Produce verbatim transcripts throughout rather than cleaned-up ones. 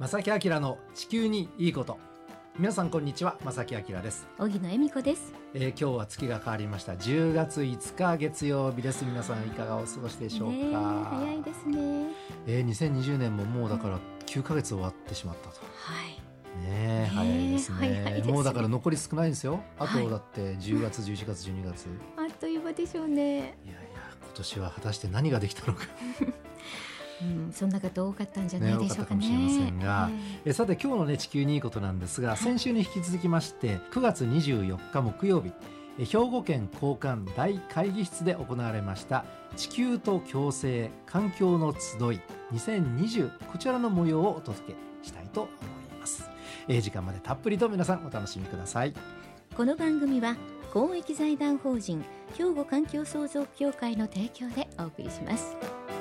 正木明の地球にいいこと。皆さんこんにちは、正木明です。 荻野恵美子です。 えー、今日は月が変わりました。じゅうがついつか月曜日です。皆さんいかがお過ごしでしょうか。 ね、早いですね。 えー、にせんにじゅうねんももうだからきゅうかげつ終わってしまったと。 はいねえ、早いですね。 早いですね。 もうだから残り少ないんですよ。あとはい、 だってじゅうがつ、じゅういちがつ、じゅうにがつ、 あっという間でしょうね。 いやいや、今年は果たして何ができたのかうん、そんな方多かったんじゃないでしょうかね。 ね、多かったかもしれませんが、 えー、 えさて今日の、ね、地球にいいことなんですが、はい、先週に引き続きましてくがつにじゅうよっか木曜日、え兵庫県交換大会議室で行われました地球と共生環境の集いにせんにじゅう、こちらの模様をお届けしたいと思います。えー、時間までたっぷりと皆さんお楽しみください。 この番組は公益財団法人兵庫環境創造協会の提供でお送りします。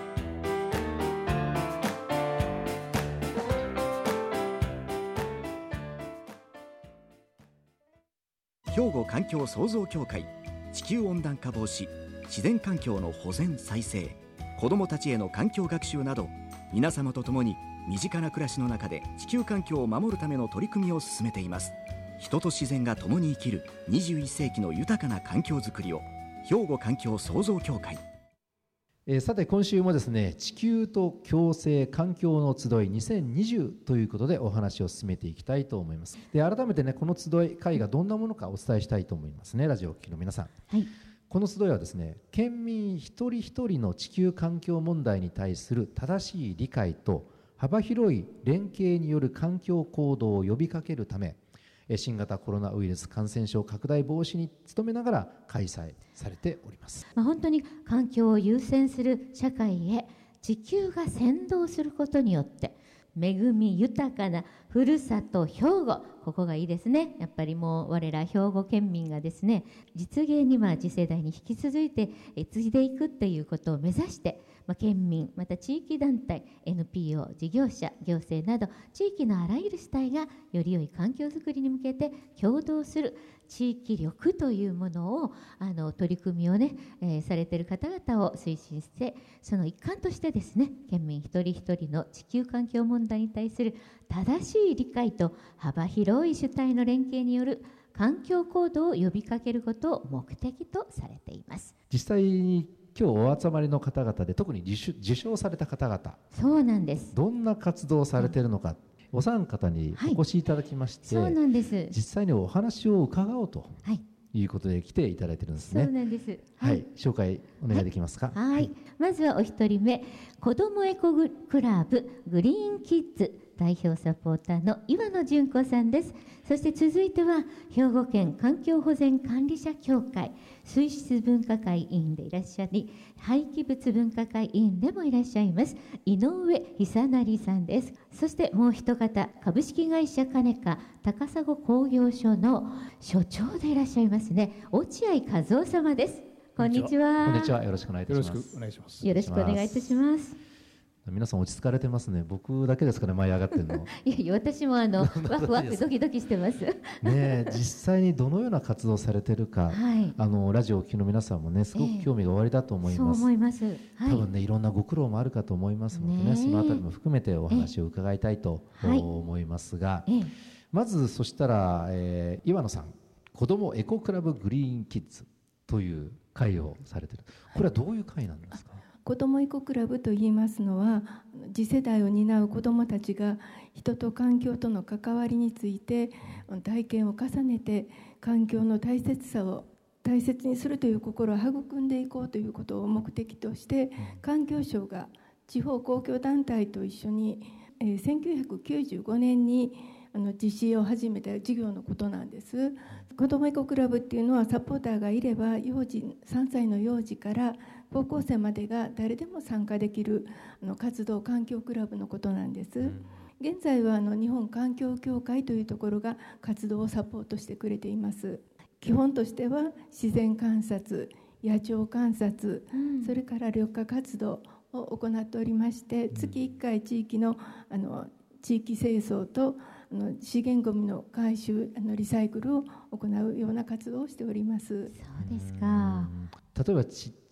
兵庫環境創造協会、地球温暖化防止、自然環境の保全再生、子どもたちへの環境学習など、皆様と共に身近な暮らしの中で地球環境を守るための取り組みを進めています。人と自然が共に生きるにじゅういっせいきの豊かな環境づくりを、兵庫環境創造協会。 えー、さて今週もですね、地球と共生環境の集いにせんにじゅうということでお話を進めていきたいと思います。で、改めてね、この集い会がどんなものかお伝えしたいと思いますね。ラジオをお聞きの皆さん、はい、この集いはですね、県民一人一人の地球環境問題に対する正しい理解と幅広い連携による環境行動を呼びかけるため、新型コロナウイルス感染症拡大防止に努めながら開催されております。 まあ、本当に環境を優先する社会へ地球が先導することによって恵み豊かなふるさと兵庫、ここがいいですね。やっぱりもう我ら兵庫県民がですね、実現にまあ次世代に引き続いて継いでいくっていうことを目指して、まあ、県民また地域団体 エヌピーオー 事業者行政など地域のあらゆる主体がより良い環境づくりに向けて協働する地域力というものをあの取り組みをね、えー、されている方々を推進して、その一環としてですね、県民一人一人の地球環境問題に対する正しい理解と幅広い主体の連携による環境行動を呼びかけることを目的とされています。 実際に今日お集まりの方々で特に受賞、受賞された方々、 そうなんです。 どんな活動をされているのか、うん、お三方にお越しいただきまして、 はい、そうなんです。 実際にお話を伺おうということで来ていただいているんですね。 そうなんです。 はい、はい、紹介お願いできますか。 はい、はい、まずはお一人目、子どもエコクラブグリーンキッズ代表サポーターの岩野純子さんです。そして続いては兵庫県環境保全管理者協会水質分科会委員でいらっしゃり、廃棄物分科会委員でもいらっしゃいます井上久成さんです。そしてもう一方、株式会社カネカ高砂工業所の所長でいらっしゃいますね、落合和夫様です。こんにちは。 こんにちは。よろしくお願いいたします。 よろしくお願いします。 よろしくお願いいたします。 皆さん落ち着かれてますね。僕だけですかね、舞い上がってるの。 いやいや、私もあのワクワクドキドキしてますね。実際にどのような活動をされているか、はい、あのラジオをお聞きの皆さんもね、すごく興味がおありだと思います。 えー、そう思います。はい、 多分ね、いろんなご苦労もあるかと思いますのでね、そのあたりも含めてお話を伺いたいと思いますが、えーえー、まずそしたら、えー、岩野さん、子どもエコクラブグリーンキッズという会をされている。これはどういう会なんですか。 子どもエコクラブといいますのは、次世代を担う子どもたちが人と環境との関わりについて体験を重ねて、環境の大切さを大切にするという心を育んでいこうということを目的として、環境省が地方公共団体と一緒に、えー、せんきゅうひゃくきゅうじゅうごねんにあの実施を始めた事業のことなんです。子どもエコクラブっていうのはサポーターがいれば、幼児さんさいの幼児から高校生までが誰でも参加できるあの活動環境クラブのことなんです。現在はあの日本環境協会というところが活動をサポートしてくれています。基本としては自然観察、野鳥観察、うん、それから緑化活動を行っておりまして、月いっかい地域のあの地域清掃とあの資源ごみの回収、あのリサイクルを行うような活動をしております。 そうですか。 例えばちっ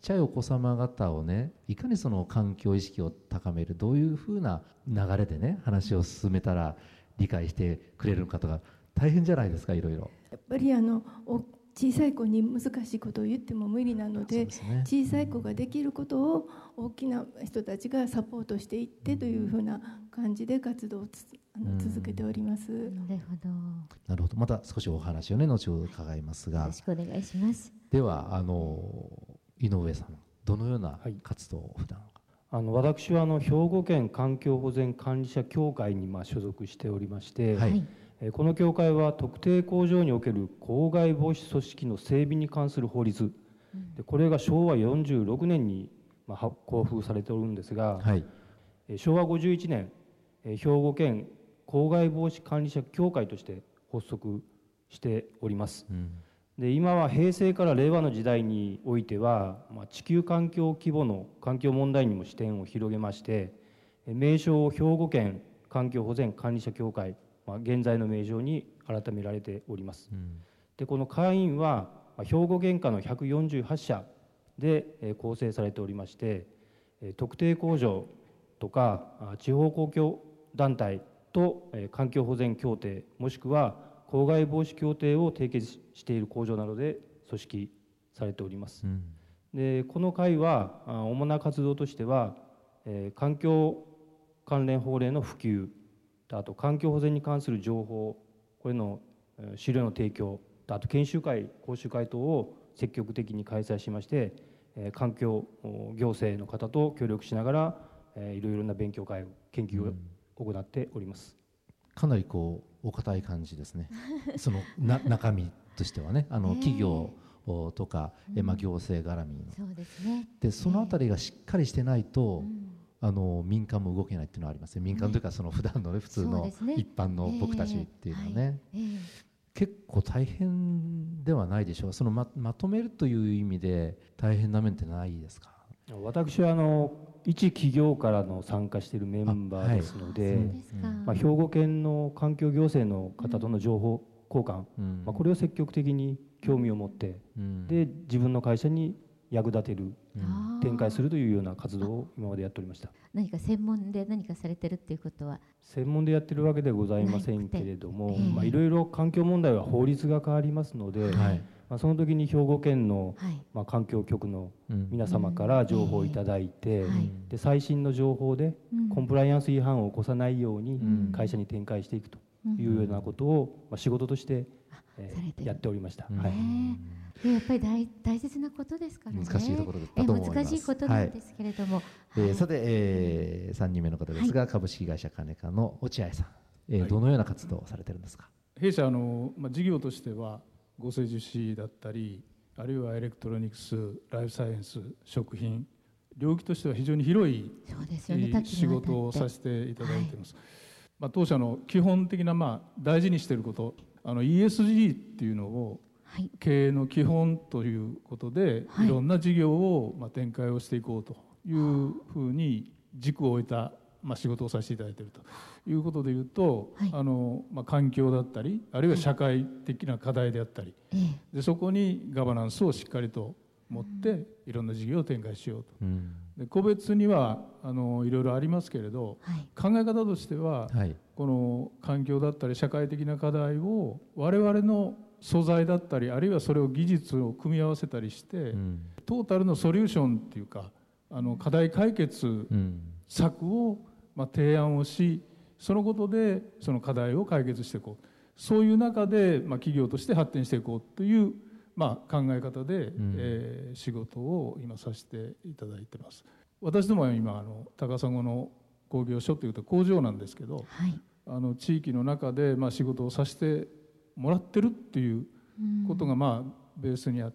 ちゃいお子様方をね、いかにその環境意識を高める、どういうふうな流れでね話を進めたら理解してくれるのかとか大変じゃないですか。いろいろやっぱりあの小さい子に難しいことを言っても無理なの で, で、ね、小さい子ができることを大きな人たちがサポートしていってというふうな感じで活動をつあの続けております。 なるほど。 なるほど。また少しお話をね後ほど伺いますが、 よろしくお願いします。 ではあの井上さん、どのような活動を普段、はい、 あの私はあの兵庫県環境保全管理者協会にまあ所属しておりまして、はい、この協会は特定工場における公害防止組織の整備に関する法律、うん、でこれがしょうわよんじゅうろくねんにまあ公布されておるんですが、はい、しょうわごじゅういちねん兵庫県公害防止管理者協会として発足しております、うん、で今は平成から令和の時代においては、まあ、地球環境規模の環境問題にも視点を広げまして、名称を兵庫県環境保全管理者協会、まあ、現在の名称に改められております、うん、でこの会員は兵庫県下のひゃくよんじゅうはちしゃで構成されておりまして、特定工場とか地方公共団体と環境保全協定もしくは公害防止協定を締結している工場などで組織されております、うん、でこの会は主な活動としては、えー、環境関連法令の普及、あと環境保全に関する情報、これの資料の提供、あと研修会講習会等を積極的に開催しまして、えー、環境行政の方と協力しながら、えー、いろいろな勉強会研究を行っております、 うん、かなりこうお堅い感じですねそのな中身としてはね、あの企業とか、えーまあ、行政絡みの、 うん、そうですね、 でそのあたりがしっかりしてないと、うん、あの民間も動けないっていうのはありますね。民間というかその普段の、ね、普通の一般の僕たちっていうのはね、えーはいえー、結構大変ではないでしょう。その ま, まとめるという意味で大変な面ってないですか？ 私はあの一企業からの参加しているメンバーですので、はいまあ、兵庫県の環境行政の方との情報交換、うんまあ、これを積極的に興味を持って、うん、で自分の会社に役立てる、うん、展開するというような活動を今までやっておりました。 何か専門で何かされてるっていうことは？ 専門でやってるわけではございませんけれども、まあ、いろいろ環境問題は法律が変わりますので、はいまあ、その時に兵庫県の、はいまあ、環境局の皆様から情報をいただいて、うんえー、で最新の情報でコンプライアンス違反を起こさないように会社に展開していくというようなことを、まあ、仕事として、えー、やっておりました、うんはいやっぱり 大, 大切なことですからね。 難しいところだと思います。 難しいことなんですけれども、 はいはいえー、さて、えー、さんにんめの方ですが、はい、株式会社カネカの落合さん、えーはい、どのような活動をされてるんですか？ 弊社の、まあ、事業としては合成樹脂だったり、あるいはエレクトロニクス、ライフサイエンス、食品、領域としては非常に広い、ね、仕事をさせていただいています、はいまあ、当社の基本的な、まあ、大事にしていること、あの イーエスジー っていうのを経営の基本ということで、はい、いろんな事業をまあ展開をしていこうというふうに軸を置いたまあ仕事をさせていただいているということでいうと、はいあのまあ、環境だったりあるいは社会的な課題であったり、はい、でそこにガバナンスをしっかりと持っていろんな事業を展開しようと、うん、で個別にはあのいろいろありますけれど、はい、考え方としては、はい、この環境だったり社会的な課題を我々の素材だったりあるいはそれを技術を組み合わせたりして、うん、トータルのソリューションっていうかあの課題解決策を、まあ、提案をしそのことでその課題を解決していこう、そういう中で、まあ、企業として発展していこうという、まあ、考え方で、うんえー、仕事を今させていただいてます。私どもは今あの高砂の工業所というと工場なんですけど、はい、あの地域の中で、まあ、仕事をさせてもらってるっていうことがまあベースにあって、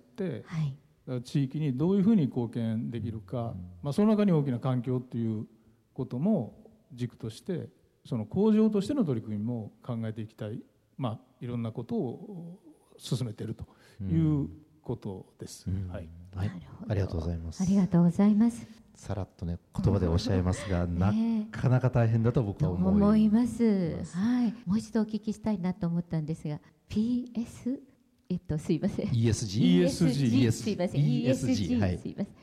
はい、だから地域にどういうふうに貢献できるか、まあ、その中に大きな環境っていうことも軸としてその工場としての取り組みも考えていきたい、まあ、いろんなことを進めているということです、うんはいはい、ありがとうございます。 ありがとうございます。 さらっとね言葉でおっしゃいますが、なかなか大変だと僕は思います。 思います、はい、もう一度お聞きしたいなと思ったんですが ピーエス えっとすいませんイーエスジーイーエスジー すいません イーエスジー すいません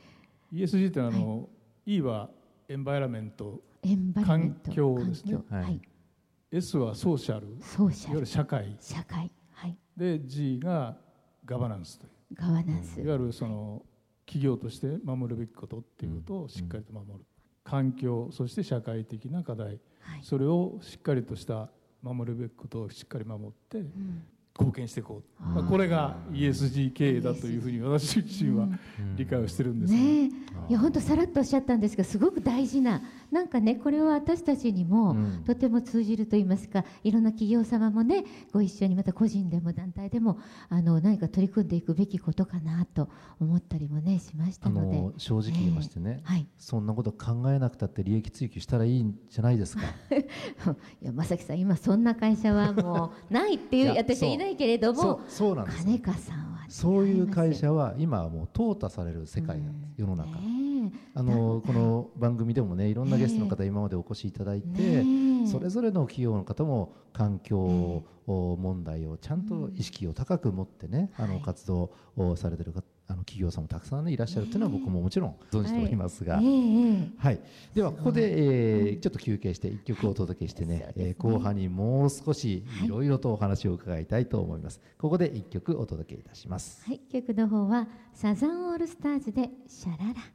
イーエスジー ってあの、はい、E はエンバイラメント、 環境ですね。 はい、 S はソーシャル、 ソーシャル、いわゆる社会、 社会、はい、 で G がガバナンスという、 ガバナンス、 いわゆるその企業として守るべきことっていうことをしっかりと守る、うん、環境、そして社会的な課題、はい、それをしっかりとした守るべきことをしっかり守って、うん、貢献していこう、まあ、これが イーエスジー 経営だというふうに私自身は理解をしてるんですが、 ね、いや本当さらっとおっしゃったんですが、すごく大事な、なんかね、これは私たちにもとても通じるといいますか、いろんな企業様もねご一緒に、また個人でも団体でもあの何か取り組んでいくべきことかなと思ったりもねしましたので、あの正直言いましてね、えーはい、そんなこと考えなくたって利益追求したらいいんじゃないですか。 いや正樹さん、今そんな会社はもうないっていう私はいないけれども、 そうなんです。 金香さんはそういう会社は今はもう淘汰される世界なんです、世の中。ね、あのこの番組でもね、いろんなゲストの方今までお越しいただいて、ね、それぞれの企業の方も環境問題をちゃんと意識を高く持ってね、うん、あの活動をされているあの企業さんもたくさん、ね、いらっしゃるというのは僕ももちろん存じておりますが、はいはい、ではここで、えー、ちょっと休憩していっきょくお届けしてね、はい、えー、後半にもう少しいろいろとお話を伺いたいと思います。ここでいっきょくお届けいたします。 はい、曲の方はサザンオールスターズでシャララ。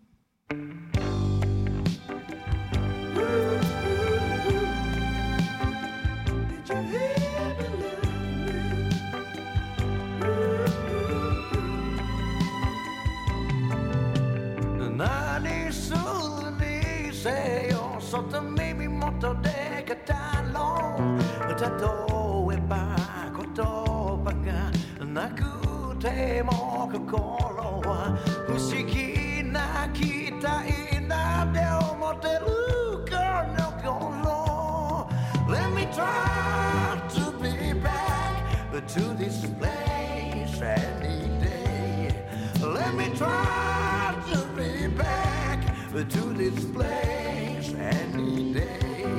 何するにせよ、外耳元で語ろう。例えば言葉がなくても心は不思議な期待なんて思ってるこの頃。 Let me try to be back to this place any day. Let me try to be back to this place any day.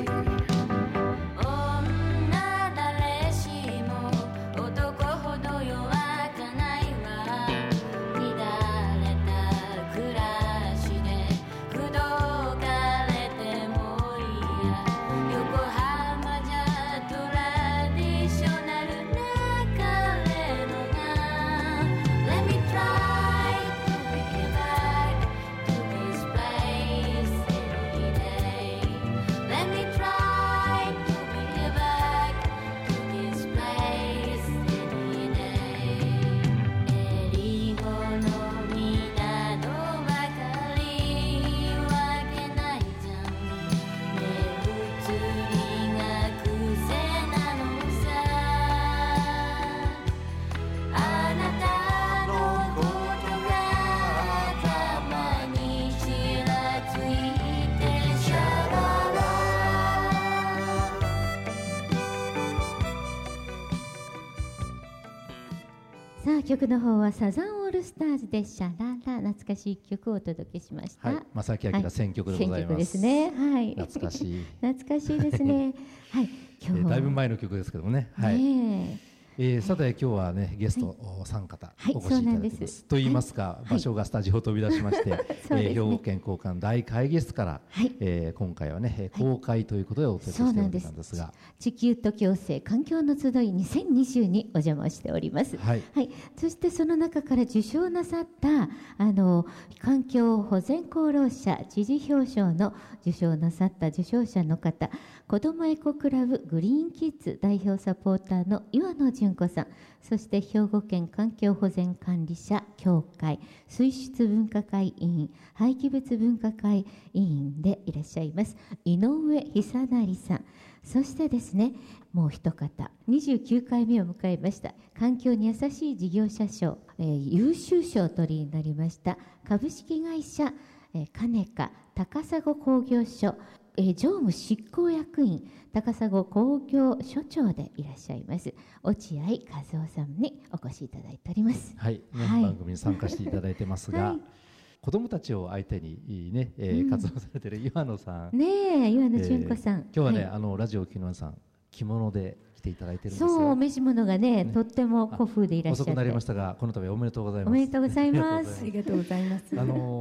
曲の方はサザンオールスターズでシャララ、懐かしい曲をお届けしました。 はい、正木明選曲でございます。選曲ですね。はい。 懐かしい。 懐かしいですね。はい。 今日は、えー、だいぶ前の曲ですけどもね。はい。ねえー、さて今日はねゲストお三方お越しいただいています。と言いますか、場所がスタジオを飛び出しまして、兵庫県交換大会議室から、えー、今回はね公開ということでお届けしておりたんですが、 地球と共生環境の集いにせんにじゅうにお邪魔しております。はい。はい。そしてその中から受賞なさったあの環境保全功労者知事表彰の受賞なさった受賞者の方、子どもエコクラブグリーンキッズ代表サポーターの岩野純子さん、そして兵庫県環境保全管理者協会水質分科会委員廃棄物分科会委員でいらっしゃいます井上久成さん、そしてですねもう一方にじゅうきゅうかいめを迎えました環境に優しい事業者賞、えー、優秀賞取りになりました株式会社、えー、金香高砂工業所えー、常務執行役員高砂工業所長でいらっしゃいます落合和夫さんにお越しいただいております。 はい、ねはい、番組に参加していただいてますが、はい、子どもたちを相手にね、えーうん、活動されている岩野さん、 ねえ岩野純子さん、えー、 今日はね、はい、あのラジオ木野さん着物で来ていただいてるんですよ。 そう、お召し物が ね, ねとっても古風でいらっしゃって、 遅くなりましたがこの度おめでとうございます。 おめでとうございます。 ありがとうございます。 あの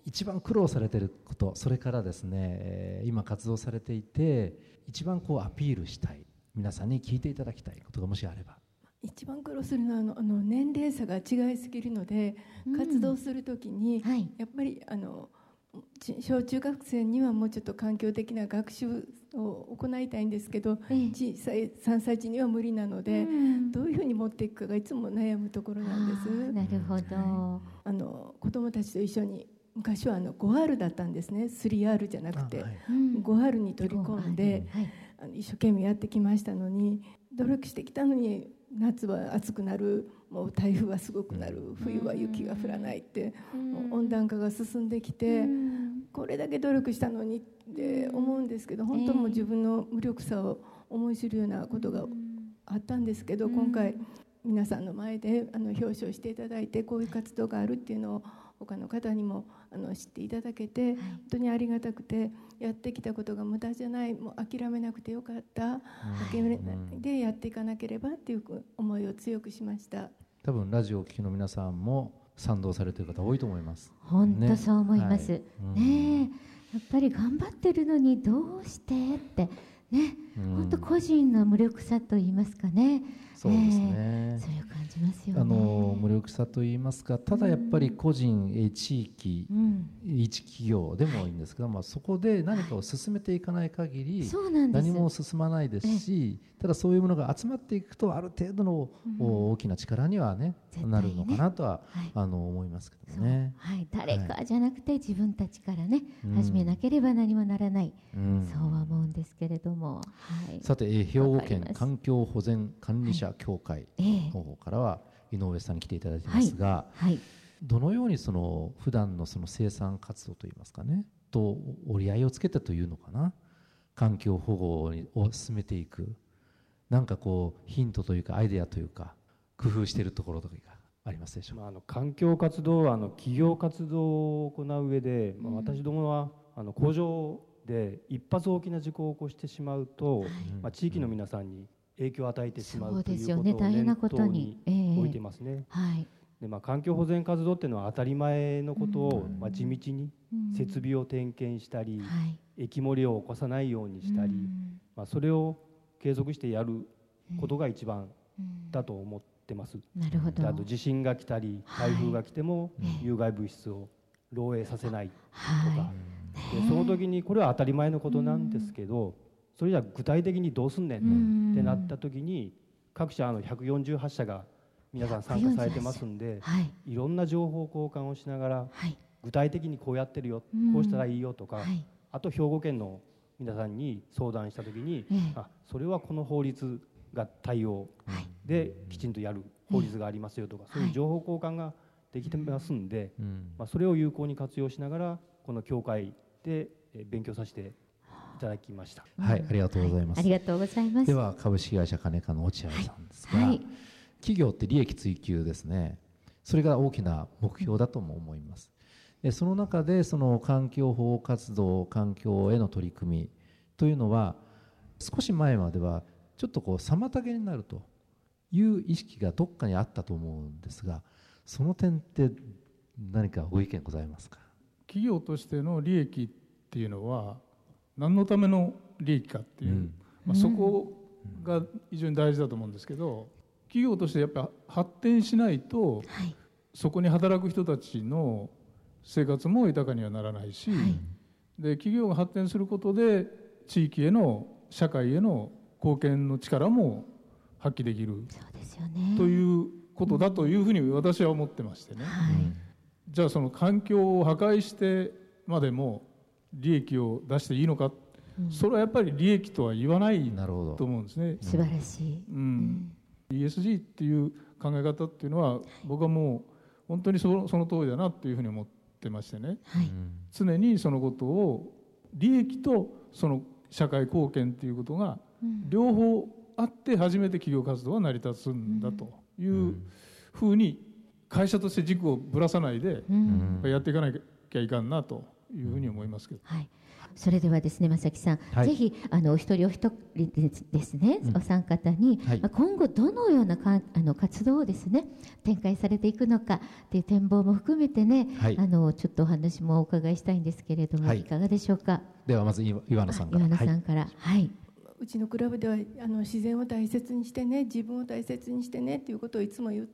一番苦労されていること、それからですね今活動されていて一番こうアピールしたい、皆さんに聞いていただきたいことがもしあれば。 一番苦労するのはあのあの年齢差が違いすぎるので、うん、活動するときに、はい、やっぱりあの小中学生にはもうちょっと環境的な学習を行いたいんですけど、ええ、小さいさんさい児には無理なので、うん、どういうふうに持っていくかがいつも悩むところなんです。 なるほど、 はい、あの子どもたちと一緒に昔はあの フォーアール だったんですね。 スリーアール じゃなくて、はい、フォーアール に取り込んで、はい、あの一生懸命やってきましたのに、努力してきたのに夏は暑くなる、もう台風はすごくなる、冬は雪が降らないって、もう温暖化が進んできて、これだけ努力したのにって思うんですけど、本当も自分の無力さを思い知るようなことがあったんですけど、今回皆さんの前であの表彰していただいて、こういう活動があるっていうのを他の方にもあの知っていただけて、本当にありがたくて、やってきたことが無駄じゃない、もう諦めなくてよかった、諦めないでやっていかなければっていう思いを強くしました。 多分ラジオをお聞きの皆さんも賛同されている方多いと思います。 本当そう思います、ね、はい、ねえ、やっぱり頑張ってるのにどうしてってね、本当個人の無力さと言いますかね。 そうですね、 それを感じますよね。 あの無力さと言いますか、ただやっぱり個人、うん、地域、うん、一企業でもいいんですけど、はい、まあ、そこで何かを進めていかない限り、はい、何も進まないですし、ただそういうものが集まっていくとある程度の、うん、大きな力には、ね、ね、なるのかなとは、はい、あの思いますけどね。 はい、誰かじゃなくて自分たちからね、はい、始めなければ何もならない、うん、そうは思うんですけれども、はい、 さて、えー、兵庫県環境保全管理者協会の方からは井上さんに来ていただいていますが、はいはい、どのようにその普段のその生産活動といいますかねと折り合いをつけてというのかな、環境保護を進めていく、なんかこうヒントというかアイデアというか工夫しているところとかがありますでしょうか。 まあ、あの環境活動はあの企業活動を行う上で、まあ、私どもはあの工場で一発大きな事故を起こしてしまうと、はい、まあ、地域の皆さんに影響を与えてしまうということを念頭に置いてますね。で、まあ、環境保全活動っていうのは当たり前のことを、まあ、地道に設備を点検したり、液漏れを起こさないようにしたり、まあ、それを継続してやることが一番だと思ってます。 なるほど。 あと地震が来たり台風が来ても有害物質を漏洩させないとか、でその時にこれは当たり前のことなんですけど、それじゃ具体的にどうすんねんってなった時に、各社あのひゃくよんじゅうはち社が皆さん参加されてますんで、はい、いろんな情報交換をしながら、はい、具体的にこうやってるよ、こうしたらいいよとか、はい、あと兵庫県の皆さんに相談した時に、ええ、あ、それはこの法律が対応できちんとやる法律がありますよとか、そういう情報交換ができてますんで、まあ、それを有効に活用しながらこの協会で勉強させていただきました。 はい、ありがとうございます。 はい、ありがとうございます。 では株式会社金科の落合さんですが、はいはい、企業って利益追求ですね、それが大きな目標だとも思います。でその中でその環境保護活動、環境への取り組みというのは少し前まではちょっとこう妨げになるという意識がどっかにあったと思うんですが、その点って何かご意見ございますか。 企業としての利益っていうのは何のための利益かっていう、うん、まあ、そこが非常に大事だと思うんですけど、企業としてやっぱ発展しないと、はい、そこに働く人たちの生活も豊かにはならないし、はい、で企業が発展することで地域への社会への貢献の力も発揮できる、 そうですよね、 ということだというふうに私は思ってましてね、はい、じゃあその環境を破壊してまでも利益を出していいのか、うん、それはやっぱり利益とは言わないと思うんですね。 素晴らしい、うん、 イーエスジー っていう考え方っていうのは僕はもう本当にその、その通りだなっていうふうに思ってましてね、はい、常にそのことを利益とその社会貢献っていうことが両方あって初めて企業活動は成り立つんだというふうに会社として軸をぶらさないでやっていかなきゃいかんなというふうに思いますけど、 はい、それではですね、正木さん、 はい、 ぜひあのお一人お一人ですね、うん、お三方に、はい、今後どのようなかあの活動をですね展開されていくのかという展望も含めてね、はい、あのちょっとお話もお伺いしたいんですけれども、はい、いかがでしょうか。 ではまず岩野さんから。 岩野さんから、はい、はい、 うちのクラブではあの自然を大切にしてね、自分を大切にしてねということをいつも言って、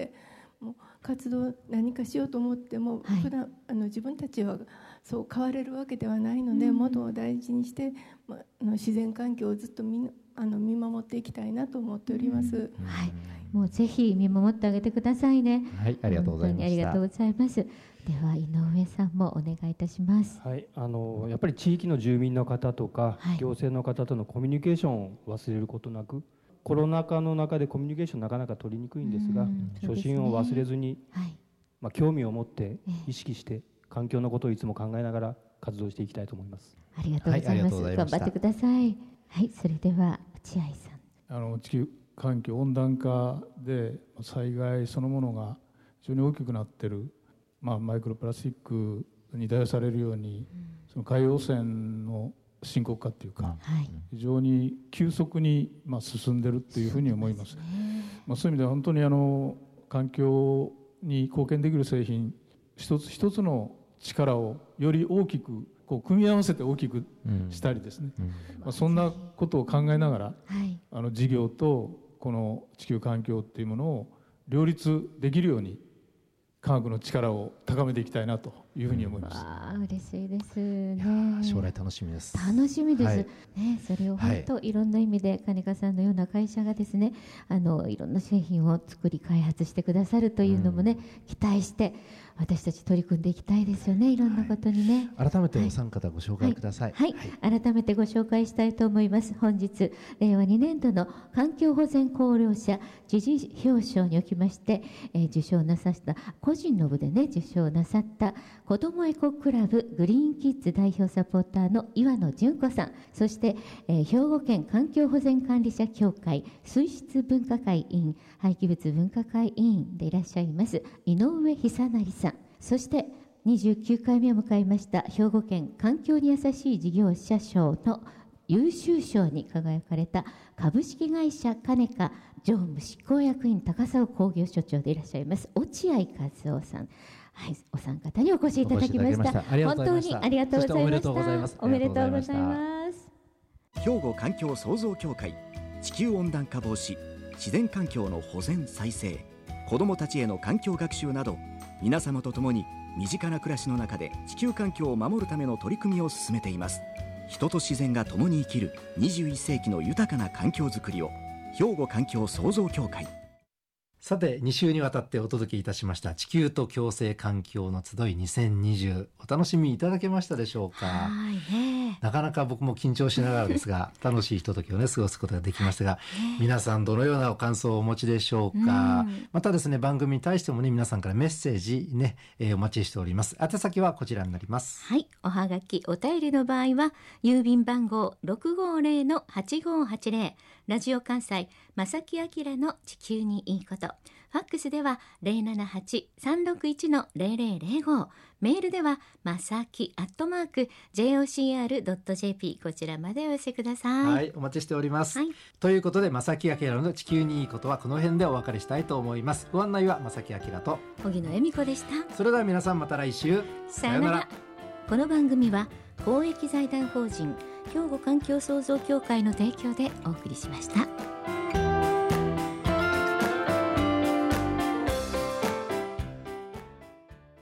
もう活動何かしようと思っても、はい、普段あの自分たちはそう変われるわけではないので、うん、元を大事にして、ま、あの自然環境をずっと見あの見守っていきたいなと思っております、 うん、はい、もうぜひ見守ってあげてくださいね。 はい、ありがとうございました。 本当にありがとうございます。では井上さんもお願いいたします。 はい、あのやっぱり地域の住民の方とか、はい、行政の方とのコミュニケーションを忘れることなく、コロナ禍の中でコミュニケーションなかなか取りにくいんですが、うん、初心を忘れずに、はい、まあ、興味を持って意識して、環境のことをいつも考えながら活動していきたいと思います。 ありがとうございます。はい、頑張ってください。はい、それでは落合さん。 あの地球環境温暖化で災害そのものが非常に大きくなっている、まあ、マイクロプラスチックに代されるように、うん、その海洋汚染の深刻化というか、はい、非常に急速にまあ進んでいるというふうに思います。そうですね。まあ、そういう意味では本当にあの環境に貢献できる製品一つ一つの力をより大きくこう組み合わせて大きくしたりですね、うんうん、まあ、そんなことを考えながら、はい、あの事業とこの地球環境っていうものを両立できるように科学の力を高めていきたいなというふうに思います。 あ、嬉しいですね。 将来楽しみです。 楽しみです、はい、ね、それを本当、 はい、 いろんな意味で金川さんのような会社がですね、あのいろんな製品を作り開発してくださるというのもね、うん、期待して私たち取り組んでいきたいですよね、いろんなことにね。 はい、改めてお三方ご紹介ください。 はい、はいはい、改めてご紹介したいと思います。本日れいわにねんどの環境保全功労者時事表彰におきまして、えー、受賞なさった個人の部でね受賞なさった子どもエコクラブグリーンキッズ代表サポーターの岩野純子さん、そして、えー、兵庫県環境保全管理者協会水質分科会委員廃棄物分科会委員でいらっしゃいます井上久成さん、そしてにじゅうきゅうかいめを迎えました兵庫県環境に優しい事業者賞の優秀賞に輝かれた株式会社カネカ常務執行役員高砂工業所長でいらっしゃいます落合和夫さん、はい、お三方にお越しいただきました。本当にありがとうございました。おめでとうございます。おめでとうございます。 兵庫環境創造協会、地球温暖化防止、自然環境の保全再生、子どもたちへの環境学習など、皆様と共に身近な暮らしの中で地球環境を守るための取り組みを進めています。人と自然が共に生きるにじゅういっせいきの豊かな環境づくりを、兵庫環境創造協会。 さてに週にわたってお届けいたしました地球と共生環境の集いにせんにじゅう、お楽しみいただけましたでしょうか。 はいね、 なかなか僕も緊張しながらですが楽しいひとときをね過ごすことができましたが、皆さんどのようなお感想をお持ちでしょうか。うん、またですね番組に対してもね皆さんからメッセージね、えー、お待ちしております。宛先はこちらになります。 はい、おはがきお便りの場合は郵便番号 ろくごーぜろのはちごーはちぜろ、ラジオ関西正木明の地球にいいこと、ファックスでは ゼロななはち さんろくいち のゼロゼロゼロご、メールではまさきアットマーク ジェイオーシーアールドットジェーピー こちらまでお寄せください。 はい、お待ちしております。 はい、 ということで正木明の地球にいいことはこの辺でお別れしたいと思います。ご案内は正木明と荻野恵美子でした。 それでは皆さんまた来週さようなら。この番組は公益財団法人兵庫環境創造協会の提供でお送りしました。